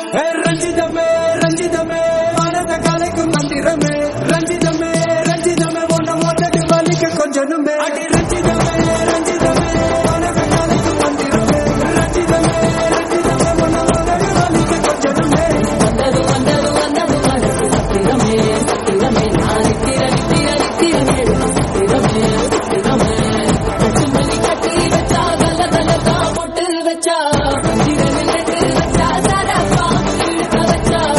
ரஞ்சிதமே ரஞ்சிதமே வானத்த கலைக்கும் மந்திரமே ரஞ்சிதமே ரஞ்சிதமே ஒன்ன மோட்டது வலிக்க கொஞ்சனுமே அடி ரஞ்சிதமே